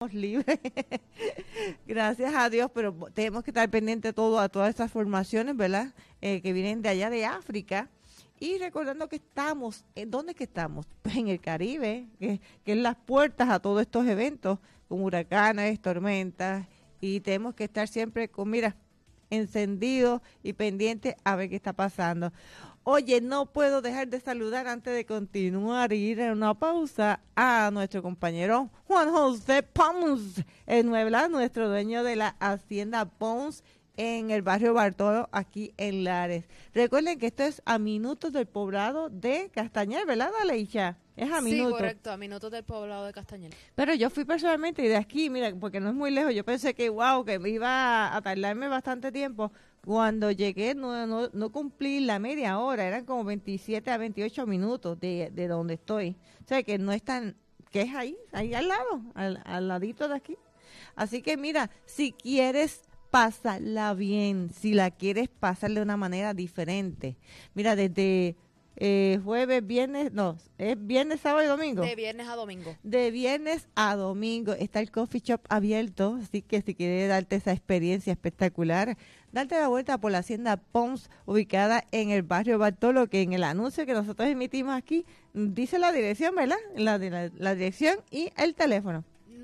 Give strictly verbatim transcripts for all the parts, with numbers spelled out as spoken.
tiempos libres. Gracias a Dios, pero tenemos que estar pendientes todo a todas estas formaciones, ¿verdad? Eh, que vienen de allá de África. Y recordando que estamos, ¿dónde es que estamos? Pues en el Caribe, que, que es las puertas a todos estos eventos, con huracanes, tormentas, y tenemos que estar siempre con, mira, encendidos y pendientes a ver qué está pasando. Oye, no puedo dejar de saludar antes de continuar y ir a una pausa a nuestro compañero Juan José Pons, el nuevo, nuestro dueño de la Hacienda Pons, en el barrio Bartolo, aquí en Lares. Recuerden que esto es a minutos del poblado de Castañer, ¿verdad, Aleisha? Es a minutos. Sí, correcto, a minutos del poblado de Castañer. Pero yo fui personalmente y de aquí, mira, porque no es muy lejos, yo pensé que, wow, que iba a tardarme bastante tiempo. Cuando llegué no, no, no cumplí la media hora, eran como veintisiete a veintiocho minutos de, de donde estoy. O sea, que no es tan, que es ahí, ahí al lado, al, al ladito de aquí. Así que mira, si quieres pásala bien, si la quieres pasar de una manera diferente. Mira, desde eh, jueves, viernes, no, es viernes, sábado y domingo. De viernes a domingo. De viernes a domingo está el coffee shop abierto, así que si quieres darte esa experiencia espectacular, darte la vuelta por la Hacienda Pons, ubicada en el barrio Bartolo, que en el anuncio que nosotros emitimos aquí dice la dirección, ¿verdad? La, la, la dirección y el teléfono.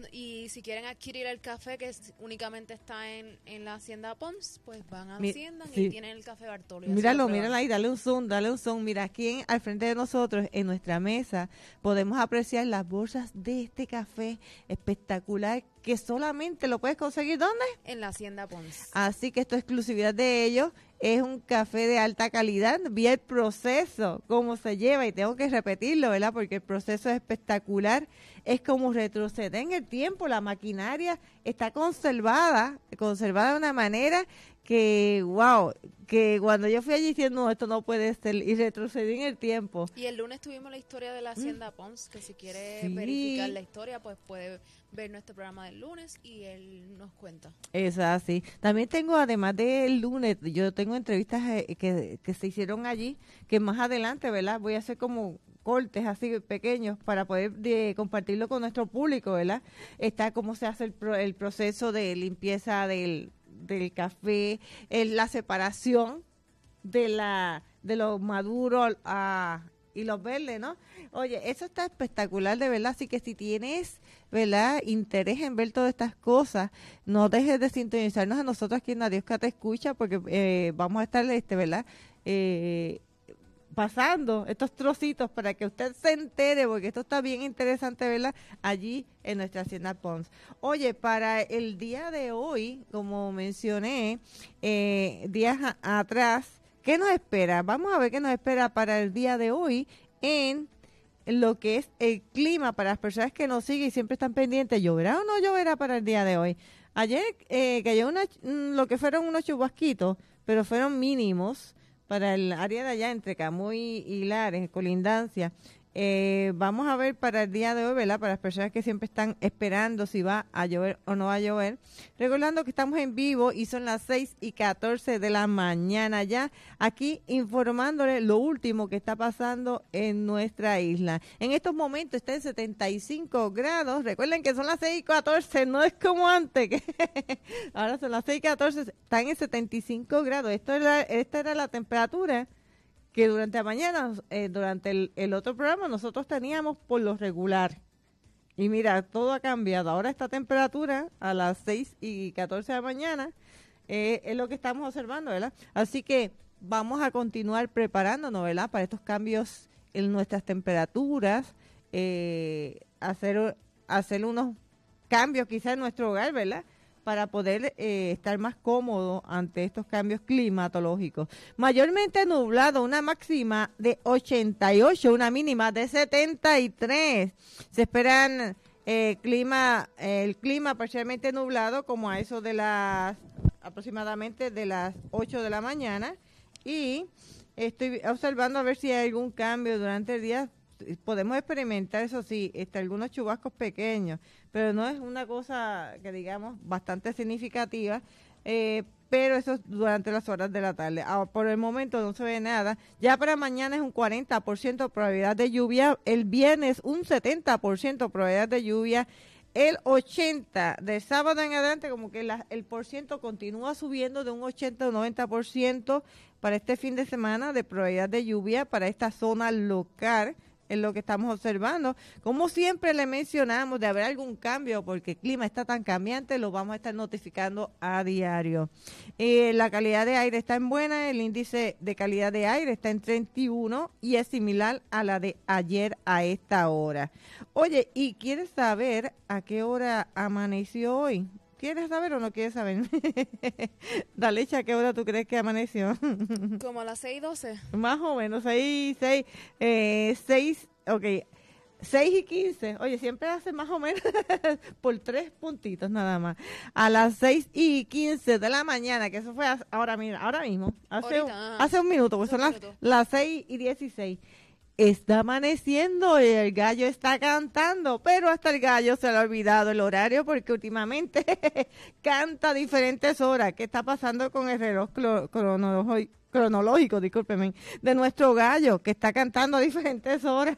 Y si quieren adquirir el café que es, únicamente está en, en la Hacienda Pons, pues van a Mi, Hacienda sí. y tienen el café Bartolo. Míralo, míralo ahí, dale un zoom, dale un zoom. Mira, aquí en, al frente de nosotros, en nuestra mesa, podemos apreciar las bolsas de este café espectacular que solamente lo puedes conseguir, ¿dónde? En la Hacienda Pons. Así que esto es exclusividad de ellos. Es un café de alta calidad. Vi el proceso, cómo se lleva, y tengo que repetirlo, ¿verdad? Porque el proceso es espectacular. Es como retroceder en el tiempo. La maquinaria está conservada, conservada de una manera que, wow, que cuando yo fui allí diciendo, no, esto no puede ser, y retrocedí en el tiempo. Y el lunes tuvimos la historia de la Hacienda mm. Pons, que si quiere sí. verificar la historia, pues puede ver nuestro programa del lunes y él nos cuenta. Es así. También tengo, además del lunes, yo tengo entrevistas eh, que, que se hicieron allí, que más adelante, ¿verdad? Voy a hacer como cortes así pequeños para poder de, compartirlo con nuestro público, ¿verdad? Está cómo se hace el, pro, el proceso de limpieza del, del café, el, la separación de la de lo maduro a y los verdes, ¿no? Oye, eso está espectacular, de verdad. Así que si tienes, ¿verdad?, interés en ver todas estas cosas, no dejes de sintonizarnos a nosotros aquí en La Diosca Te Escucha, porque eh, vamos a estar, este, ¿verdad?, eh, pasando estos trocitos para que usted se entere, porque esto está bien interesante, ¿verdad?, allí en nuestra Hacienda Pons. Oye, para el día de hoy, como mencioné, eh, días a, atrás, ¿qué nos espera? Vamos a ver qué nos espera para el día de hoy en lo que es el clima para las personas que nos siguen y siempre están pendientes. ¿Lloverá o no lloverá para el día de hoy? Ayer eh, cayó una, lo que fueron unos chubasquitos, pero fueron mínimos para el área de allá entre Camuy y Lares, colindancia. Eh, vamos a ver para el día de hoy, ¿verdad? Para las personas que siempre están esperando si va a llover o no va a llover. Recordando que estamos en vivo y son las seis y catorce de la mañana ya, aquí informándole lo último que está pasando en nuestra isla. En estos momentos está en setenta y cinco grados. Recuerden que son las seis y catorce, no es como antes. Que ahora son las seis y catorce, están en setenta y cinco grados. Esto era, esta era la temperatura que durante la mañana, eh, durante el, el otro programa, nosotros teníamos por lo regular. Y mira, todo ha cambiado. Ahora esta temperatura a las seis y catorce de la mañana eh, es lo que estamos observando, ¿verdad? Así que vamos a continuar preparándonos, ¿verdad?, para estos cambios en nuestras temperaturas, eh, hacer, hacer unos cambios quizás en nuestro hogar, ¿verdad?, para poder eh, estar más cómodo ante estos cambios climatológicos. Mayormente nublado, una máxima de ochenta y ocho, una mínima de setenta y tres. Se esperan eh, clima, eh, el clima parcialmente nublado, como a eso de las, aproximadamente de las ocho de la mañana. Y estoy observando a ver si hay algún cambio durante el día. Podemos experimentar, eso sí, este, algunos chubascos pequeños, pero no es una cosa que digamos bastante significativa, eh, pero eso es durante las horas de la tarde. Ahora, por el momento no se ve nada. Ya para mañana es un cuarenta por ciento probabilidad de lluvia, el viernes un setenta por ciento probabilidad de lluvia, el ochenta del sábado en adelante, como que la, el por ciento continúa subiendo de un ochenta a un noventa por ciento para este fin de semana de probabilidad de lluvia para esta zona local. Es lo que estamos observando. Como siempre le mencionamos, de haber algún cambio, porque el clima está tan cambiante, lo vamos a estar notificando a diario. Eh, la calidad de aire está en buena, el índice de calidad de aire está en treinta y uno y es similar a la de ayer a esta hora. Oye, ¿y quieres saber a qué hora amaneció hoy? ¿Quieres saber o no quieres saber? Dalecha, ¿a qué hora tú crees que amaneció? Como a las seis doce. Más o menos, seis, seis, eh, seis, ok, seis y quince. Oye, siempre hace más o menos por tres puntitos nada más. A las seis y quince de la mañana, que eso fue ahora, mira, ahora mismo, hace, Ahorita, hace un minuto, pues son las, las seis y dieciséis. Está amaneciendo y el gallo está cantando, pero hasta el gallo se le ha olvidado el horario porque últimamente canta a diferentes horas. ¿Qué está pasando con el reloj cronológico? cronológico, discúlpeme, de nuestro gallo, que está cantando a diferentes horas?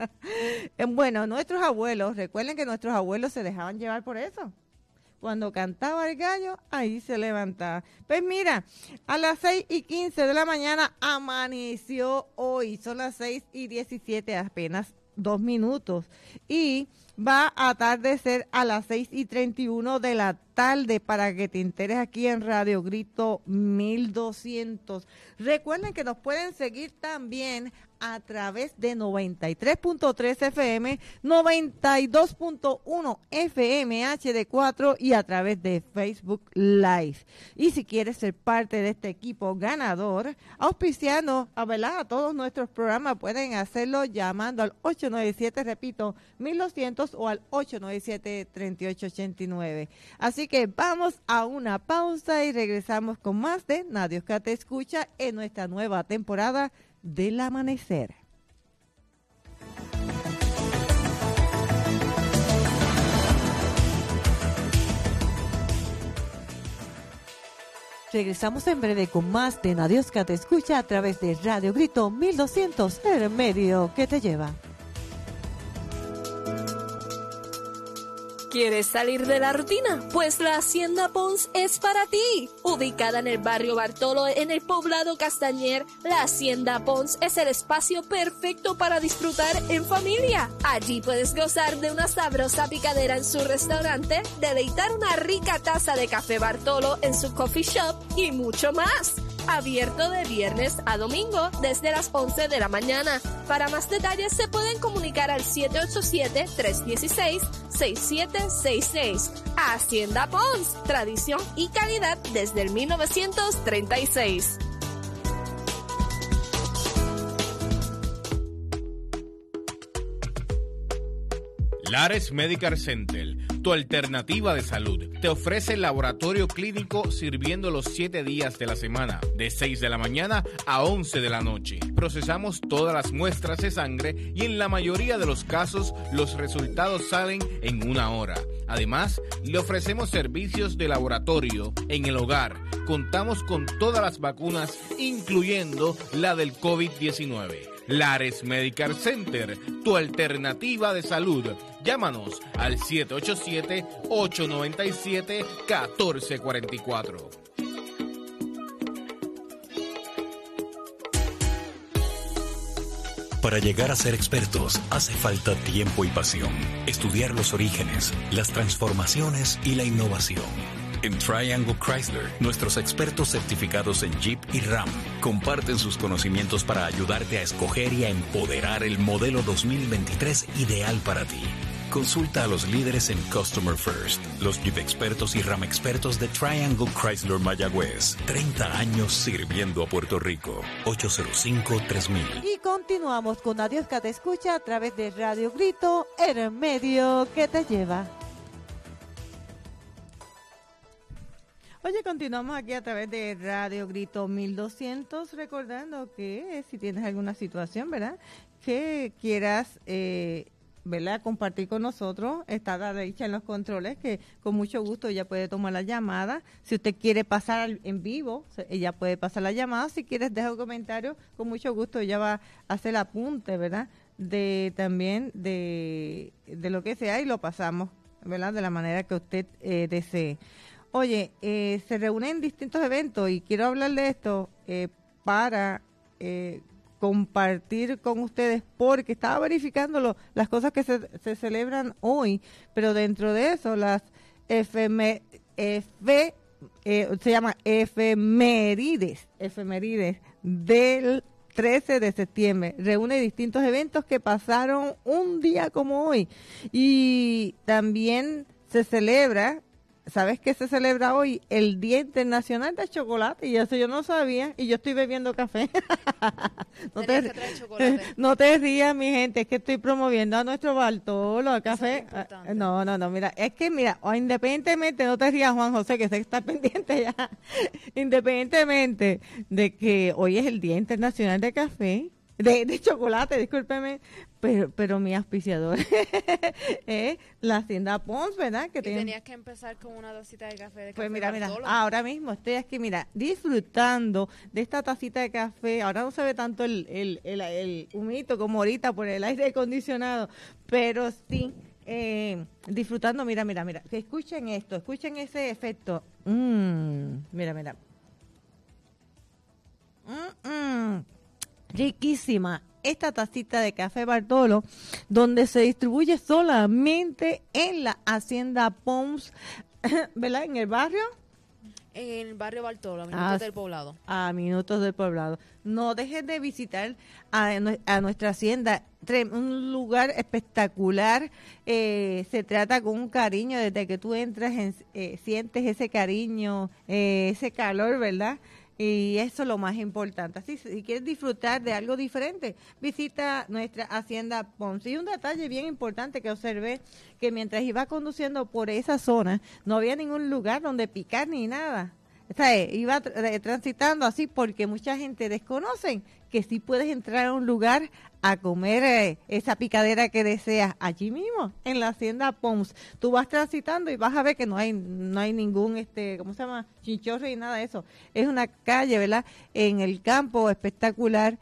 Bueno, nuestros abuelos, recuerden que nuestros abuelos se dejaban llevar por eso. Cuando cantaba el gallo, ahí se levantaba. Pues mira, a las seis y quince de la mañana amaneció hoy. Son las seis y diecisiete, apenas dos minutos. Y va a atardecer a las seis y treinta y uno de la tarde para que te enteres aquí en Radio Grito mil doscientos. Recuerden que nos pueden seguir también a través de noventa y tres punto tres F M, noventa y dos punto uno F M H D cuatro y a través de Facebook Live. Y si quieres ser parte de este equipo ganador, auspiciando a, ¿verdad?, a todos nuestros programas, pueden hacerlo llamando al ocho nueve siete, repito, mil doscientos o al ocho nueve siete, tres ocho ocho nueve. Así que vamos a una pausa y regresamos con más de Nadie Oscar Te Escucha en nuestra nueva temporada del amanecer. Regresamos en breve con más de Nadie Oscar Te Escucha a través de Radio Grito mil doscientos, el medio que te lleva. ¿Quieres salir de la rutina? Pues la Hacienda Ponce es para ti. Ubicada en el barrio Bartolo, en el poblado Castañer, la Hacienda Ponce es el espacio perfecto para disfrutar en familia. Allí puedes gozar de una sabrosa picadera en su restaurante, deleitar una rica taza de café Bartolo en su coffee shop y mucho más. Abierto de viernes a domingo desde las once de la mañana. Para más detalles se pueden comunicar al siete ocho siete, tres uno seis, seis siete seis seis. Hacienda Ponce, tradición y calidad desde el mil novecientos treinta y seis. Lares Medical Center, tu alternativa de salud, te ofrece el laboratorio clínico sirviendo los siete días de la semana, de seis de la mañana a once de la noche. Procesamos todas las muestras de sangre y en la mayoría de los casos los resultados salen en una hora. Además, le ofrecemos servicios de laboratorio en el hogar. Contamos con todas las vacunas, incluyendo la del COVID diecinueve. Lares Medical Center, tu alternativa de salud. Llámanos al siete ocho siete, ocho nueve siete, uno cuatro cuatro cuatro. Para llegar a ser expertos hace falta tiempo y pasión. Estudiar los orígenes, las transformaciones y la innovación. En Triangle Chrysler, nuestros expertos certificados en Jeep y Ram comparten sus conocimientos para ayudarte a escoger y a empoderar el modelo dos mil veintitrés ideal para ti. Consulta a los líderes en Customer First, los Jeep expertos y Ram expertos de Triangle Chrysler Mayagüez. treinta años sirviendo a Puerto Rico. ocho cero cinco, tres mil. Y continuamos con Nadie Oscar Te Escucha a través de Radio Grito, el medio que te lleva. Oye, continuamos aquí a través de Radio Grito mil doscientos, recordando que si tienes alguna situación, ¿verdad?, que quieras, eh, ¿verdad?, compartir con nosotros, está la derecha en los controles, que con mucho gusto ella puede tomar la llamada. Si usted quiere pasar en vivo, ella puede pasar la llamada. Si quieres dejar un comentario, con mucho gusto ella va a hacer el apunte, ¿verdad?, de también de, de lo que sea y lo pasamos ¿verdad? De la manera que usted eh, desee. Oye, eh, se reúnen distintos eventos y quiero hablar de esto eh, para eh, compartir con ustedes, porque estaba verificando lo, las cosas que se, se celebran hoy, pero dentro de eso las efeme, efe, eh, se llama efemérides, efemérides del trece de septiembre. Reúne distintos eventos que pasaron un día como hoy y también se celebra. ¿Sabes qué se celebra hoy? El Día Internacional del Chocolate, y eso yo no sabía, y yo estoy bebiendo café. no, te, no te rías, mi gente, es que estoy promoviendo a nuestro Bartolo, a café. Es no, no, no, mira, es que mira, o independientemente, no te rías, Juan José, que sé que está pendiente ya, independientemente de que hoy es el Día Internacional de Café, de, de chocolate, discúlpeme, pero pero mi auspiciador es la Hacienda Pons, ¿verdad? Que y tiene... tenías que empezar con una tacita de café de Pues café mira, mira, Bartolo. ahora mismo estoy aquí, mira, disfrutando de esta tacita de café. Ahora no se ve tanto el, el, el, el humito como ahorita por el aire acondicionado, pero sí, eh, disfrutando, mira, mira, mira, que escuchen esto, escuchen ese efecto. Mm, mira, mira. Mm, mm. Riquísima esta tacita de café Bartolo, donde se distribuye solamente en la Hacienda Pons, ¿verdad? En el barrio. En el barrio Bartolo, a minutos Ah, del poblado. A minutos del poblado. No dejes de visitar a, a nuestra hacienda, un lugar espectacular. Eh, se trata con un cariño, desde que tú entras, en, eh, sientes ese cariño, eh, ese calor, ¿verdad? Y eso es lo más importante. Así, si quieres disfrutar de algo diferente, visita nuestra Hacienda Ponce. Y un detalle bien importante que observé, que mientras iba conduciendo por esa zona, no había ningún lugar donde picar ni nada. O sea, iba tra- transitando así porque mucha gente desconoce que sí puedes entrar a un lugar a comer eh, esa picadera que deseas allí mismo, en la Hacienda Pons. Tú vas transitando y vas a ver que no hay no hay ningún, este ¿cómo se llama? Chinchorro y nada de eso. Es una calle, ¿verdad? En el campo espectacular.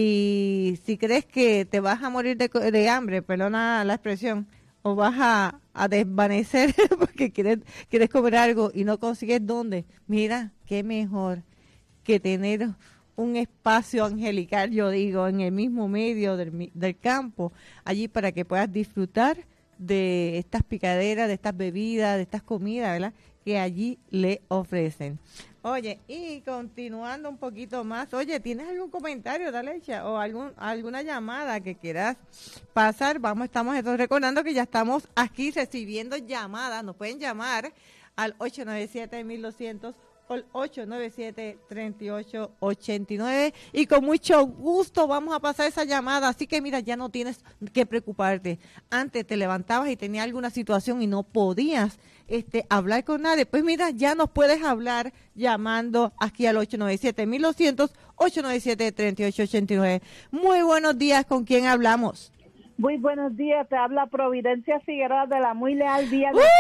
Y si crees que te vas a morir de, de hambre, perdona la expresión, o vas a, a desvanecer porque quieres, quieres comer algo y no consigues dónde, mira, qué mejor que tener un espacio angelical, yo digo, en el mismo medio del, del campo, allí para que puedas disfrutar de estas picaderas, de estas bebidas, de estas comidas, ¿verdad?, que allí le ofrecen. Oye, y continuando un poquito más, oye, ¿tienes algún comentario, Dalecha, o algún alguna llamada que quieras pasar? Vamos, estamos entonces recordando que ya estamos aquí recibiendo llamadas, nos pueden llamar al ocho nueve siete, mil doscientos o el ocho nueve siete, tres ocho ocho nueve, y con mucho gusto vamos a pasar esa llamada. Así que mira, ya no tienes que preocuparte. Antes te levantabas y tenías alguna situación y no podías este hablar con nadie, pues mira, ya nos puedes hablar llamando aquí al ocho nueve siete, mil doscientos, ocho nueve siete, tres ocho ocho nueve. Muy buenos días, ¿con quién hablamos? Muy buenos días, te habla Providencia Figueroa de la muy leal Día de...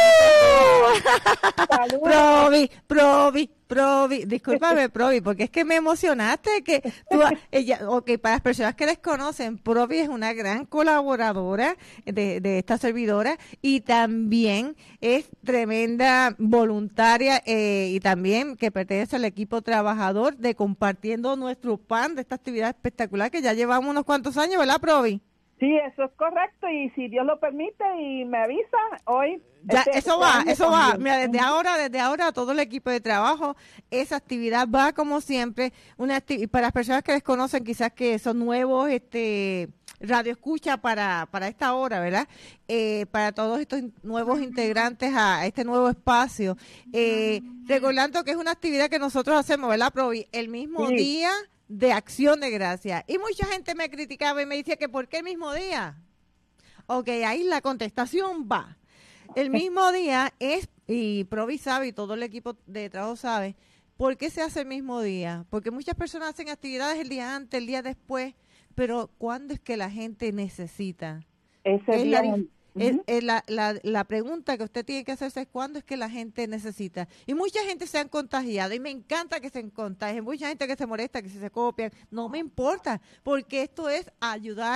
¡Uh! Provi, Provi, Provi, discúlpame, Provi, porque es que me emocionaste que tú, ella, ok, para las personas que desconocen, Provi es una gran colaboradora de, de esta servidora y también es tremenda voluntaria eh, y también que pertenece al equipo trabajador de Compartiendo Nuestro Pan, de esta actividad espectacular que ya llevamos unos cuantos años, ¿verdad, Provi? Sí, eso es correcto, y si Dios lo permite y me avisa, hoy... Ya, este, eso este va, año eso va. también. Mira, desde ahora, desde ahora todo el equipo de trabajo, esa actividad va como siempre. Una acti- para las personas que desconocen, quizás que son nuevos, este radio escucha para para esta hora, ¿verdad? Eh, para todos estos in- nuevos integrantes a este nuevo espacio, eh, recordando que es una actividad que nosotros hacemos, ¿verdad, Provi? El mismo Sí. día de Acción de Gracia. Y mucha gente me criticaba y me decía que ¿por qué el mismo día? Ok, ahí la contestación va. El mismo día es, y Provi sabe y todo el equipo de trabajo sabe, ¿por qué se hace el mismo día? Porque muchas personas hacen actividades el día antes, el día después, pero ¿cuándo es que la gente necesita? Ese Es día... la, dif- es- Ujú. es la, la, la pregunta que usted tiene que hacerse es ¿cuándo es que la gente necesita? Y mucha gente se han contagiado y me encanta que se contagien, mucha gente que se molesta, que si se copian, no me importa, porque esto es ayudar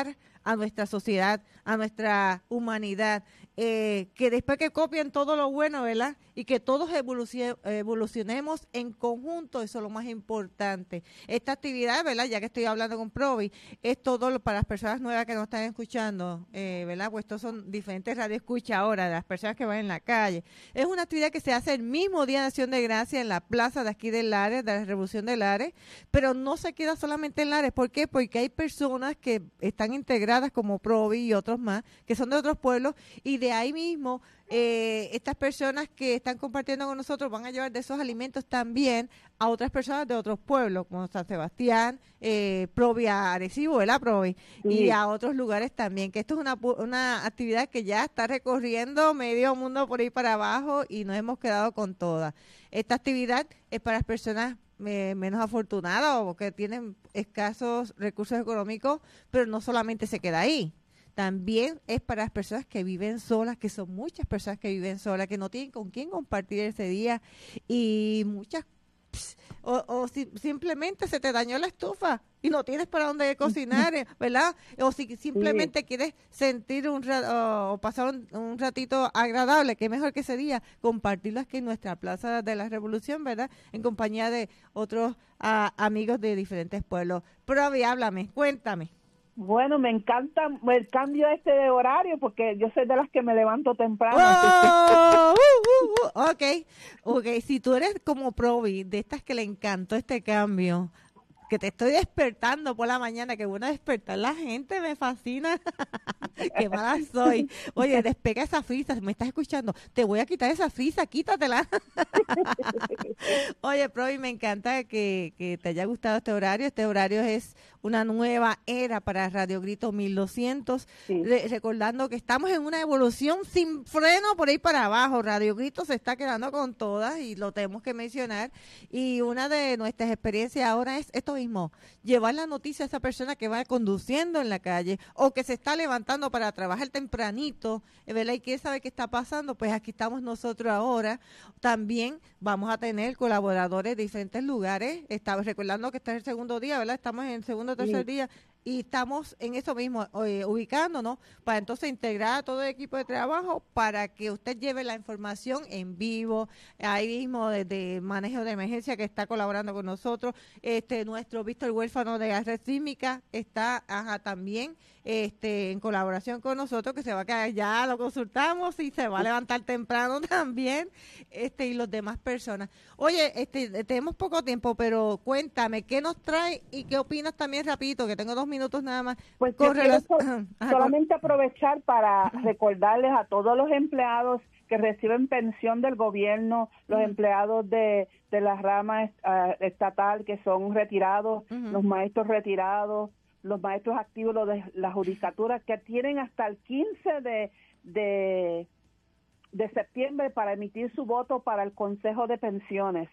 a nuestra sociedad, a nuestra humanidad, eh, que después que copien todo lo bueno, ¿verdad? Y que todos evolucione, evolucionemos en conjunto, eso es lo más importante. Esta actividad, ¿verdad? Ya que estoy hablando con Provi, es todo lo, para las personas nuevas que nos están escuchando, eh, ¿verdad? Pues estos son diferentes radioescuchas ahora, de las personas que van en la calle. Es una actividad que se hace el mismo día de Acción de Gracia en la plaza de aquí de Lares, de la Revolución de Lares, pero no se queda solamente en Lares. ¿Por qué? Porque hay personas que están integradas como Provi y otros más, que son de otros pueblos, y de ahí mismo eh, estas personas que están compartiendo con nosotros van a llevar de esos alimentos también a otras personas de otros pueblos, como San Sebastián, eh, Provi a Arecibo, ¿verdad, Provi? Sí. Y a otros lugares también, que esto es una, una actividad que ya está recorriendo medio mundo por ahí para abajo y nos hemos quedado con todas. Esta actividad es para las personas Eh, menos afortunados o que tienen escasos recursos económicos, pero no solamente se queda ahí, también es para las personas que viven solas, que son muchas personas que viven solas, que no tienen con quién compartir ese día y muchas o, o si, simplemente se te dañó la estufa y no tienes para dónde cocinar, ¿verdad? O si simplemente sí. quieres sentir un o, o pasar un, un ratito agradable, que mejor que ese día compartirlo aquí en nuestra Plaza de la Revolución, ¿verdad? En compañía de otros uh, amigos de diferentes pueblos. Provi, háblame, cuéntame. Bueno, me encanta el cambio este de horario porque yo soy de las que me levanto temprano. Oh, uh, uh, uh, ok, ok, si tú eres como Provi, de estas que le encantó este cambio, que te estoy despertando por la mañana, que bueno despertar la gente, me fascina. Qué mala soy. Oye, despega esa frisa, me estás escuchando, te voy a quitar esa frisa, quítatela. Oye, Provi, me encanta que, que te haya gustado este horario. Este horario es una nueva era para Radio Grito mil doscientos. Sí. Re- recordando que estamos en una evolución sin freno por ahí para abajo. Radio Grito se está quedando con todas y lo tenemos que mencionar. Y una de nuestras experiencias ahora es esto mismo, llevar la noticia a esa persona que va conduciendo en la calle o que se está levantando para trabajar tempranito, ¿verdad? Y quiere saber qué está pasando, pues aquí estamos nosotros ahora. También vamos a tener colaboradores de diferentes lugares. Estamos recordando que este es el segundo día, ¿verdad? Estamos en el segundo o tercer sí. día y estamos en eso mismo, eh, ubicándonos para entonces integrar a todo el equipo de trabajo para que usted lleve la información en vivo, ahí mismo desde manejo de emergencia que está colaborando con nosotros, este nuestro Víctor Huérfano de Red Sísmica está ajá, también este en colaboración con nosotros, que se va a quedar, ya lo consultamos y se va a levantar temprano también, este y los demás personas. Oye, este tenemos poco tiempo, pero cuéntame, ¿qué nos trae y qué opinas también rapidito, que tengo dos minutos nada más? Pues yo quiero so- solamente aprovechar para recordarles a todos los empleados que reciben pensión del gobierno, los uh-huh. empleados de, de la rama uh, estatal que son retirados, uh-huh. los maestros retirados, los maestros activos, los de la judicatura, que tienen hasta el quince de, de, de septiembre para emitir su voto para el Consejo de Pensiones.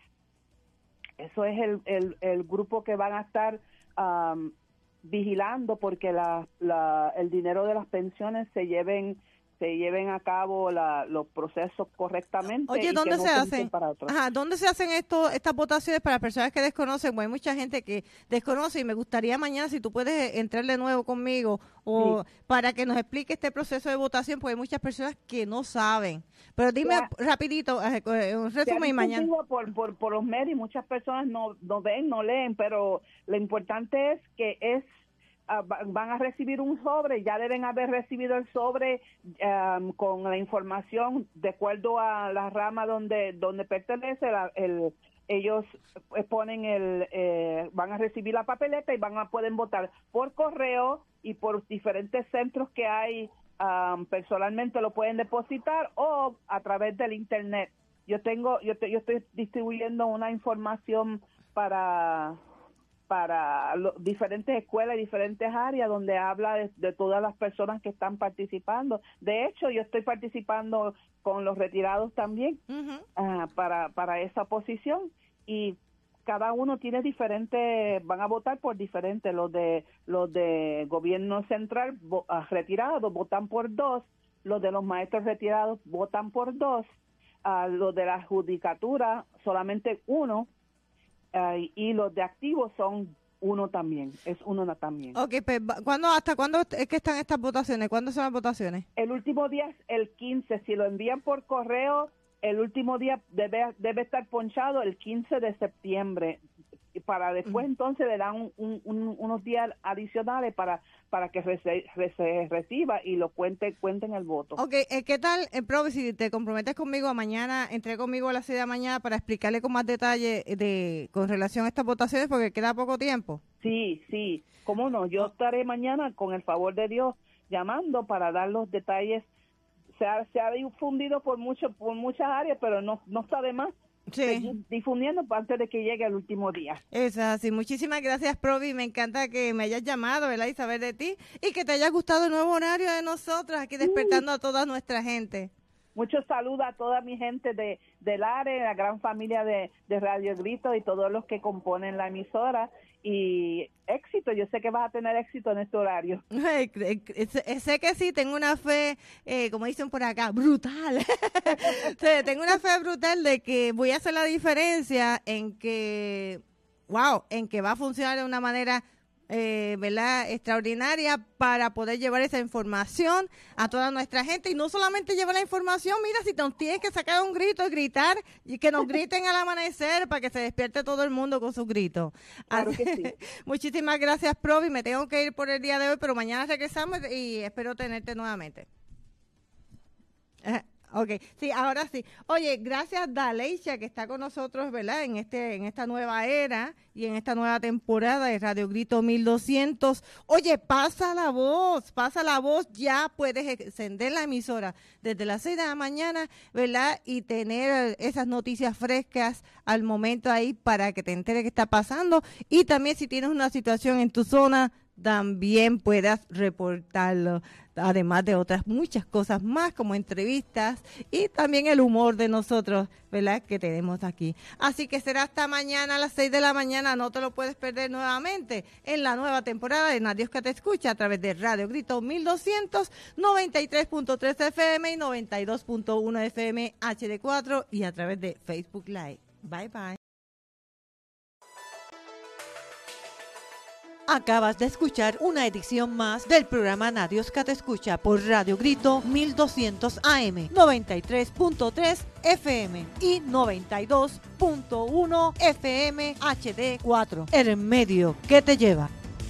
Eso es el, el, el grupo que van a estar um, vigilando porque la, la, el dinero de las pensiones se lleven se lleven a cabo la, los procesos correctamente. Oye, ¿dónde y que no se hacen? Para otros. Ajá, ¿dónde se hacen esto, estas votaciones para personas que desconocen? Bueno, hay mucha gente que desconoce y me gustaría mañana si tú puedes entrar de nuevo conmigo o sí. para que nos explique este proceso de votación, porque hay muchas personas que no saben. Pero dime ya, rapidito, un resumen y mañana. Por, por, por los medios, muchas personas no, no ven, no leen, pero lo importante es que es Uh, van a recibir un sobre, ya deben haber recibido el sobre um, con la información de acuerdo a la rama donde donde pertenece la, el ellos ponen el eh, van a recibir la papeleta y van a pueden votar por correo y por diferentes centros que hay, um, personalmente lo pueden depositar o a través del internet. Yo tengo yo te, yo estoy distribuyendo una información para para lo, diferentes escuelas y diferentes áreas donde habla de, de todas las personas que están participando. De hecho, yo estoy participando con los retirados también uh-huh. uh, para para esa posición y cada uno tiene diferentes, van a votar por diferentes. Los de los de gobierno central vo, uh, retirados votan por dos, los de los maestros retirados votan por dos, uh, los de la judicatura solamente uno. Uh, y los de activos son uno también, es uno también. Ok, pues, ¿cuándo, ¿hasta cuándo es que están estas votaciones? ¿Cuándo son las votaciones? El último día es el quince, si lo envían por correo, el último día debe, debe estar ponchado el quince de septiembre, para después uh-huh. entonces le dan un, un, unos días adicionales para para que rece, rece, reciba y lo cuente cuenten el voto. Ok, eh, ¿qué tal, eh, Provi, si te comprometes conmigo a mañana, entré conmigo a las seis de la mañana para explicarle con más detalle de con relación a estas votaciones, porque queda poco tiempo? Sí, sí, cómo no, yo estaré mañana, con el favor de Dios, llamando para dar los detalles. Se ha, se ha difundido por mucho por muchas áreas, pero no no está de más. Sí. Difundiendo antes de que llegue el último día. Es así. Muchísimas gracias, Provi. Me encanta que me hayas llamado, ¿verdad? Y saber de ti. Y que te haya gustado el nuevo horario de nosotros, aquí despertando uh. a toda nuestra gente. Muchos saludos a toda mi gente de del área, la gran familia de, de Radio Grito y todos los que componen la emisora. Y éxito, yo sé que vas a tener éxito en este horario. Sé que sí, tengo una fe, eh, como dicen por acá, brutal. Tengo una fe brutal de que voy a hacer la diferencia en que, wow, en que va a funcionar de una manera Eh, ¿verdad? extraordinaria para poder llevar esa información a toda nuestra gente, y no solamente llevar la información, mira, si nos tienes que sacar un grito y gritar, y que nos griten al amanecer para que se despierte todo el mundo con sus gritos. Claro que sí. Muchísimas gracias, Provi, me tengo que ir por el día de hoy, pero mañana regresamos y espero tenerte nuevamente. eh, Ok, sí, ahora sí. Oye, gracias Daleisha, que está con nosotros, ¿verdad? En este, en esta nueva era y en esta nueva temporada de Radio Grito mil doscientos. Oye, pasa la voz, pasa la voz, ya puedes encender la emisora desde las seis de la mañana, ¿verdad? Y tener esas noticias frescas al momento ahí para que te enteres qué está pasando. Y también si tienes una situación en tu zona, también puedas reportarlo, además de otras muchas cosas más como entrevistas y también el humor de nosotros, ¿verdad?, que tenemos aquí. Así que será hasta mañana a las seis de la mañana, no te lo puedes perder nuevamente en la nueva temporada de Nadie que te escucha a través de Radio Grito mil doscientos, noventa y tres punto tres F M y noventa y dos punto uno F M H D cuatro y a través de Facebook Live. Bye bye. Acabas de escuchar una edición más del programa Nadios que te escucha por Radio Grito mil doscientos A M, noventa y tres punto tres F M y noventa y dos punto uno F M H D cuatro. El medio que te lleva.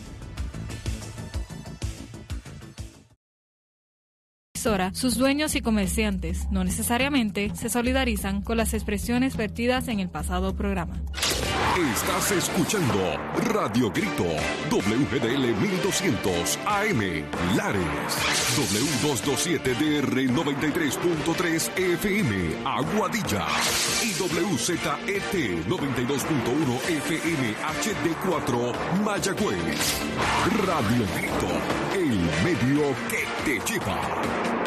Sus dueños y comerciantes no necesariamente se solidarizan con las expresiones vertidas en el pasado programa. Estás escuchando Radio Grito, W G D L mil doscientos A M, Lares, W doscientos veintisiete D R noventa y tres punto tres F M, Aguadilla, y W Z E T noventa y dos punto uno F M H D cuatro, Mayagüez. Radio Grito, el medio que te lleva.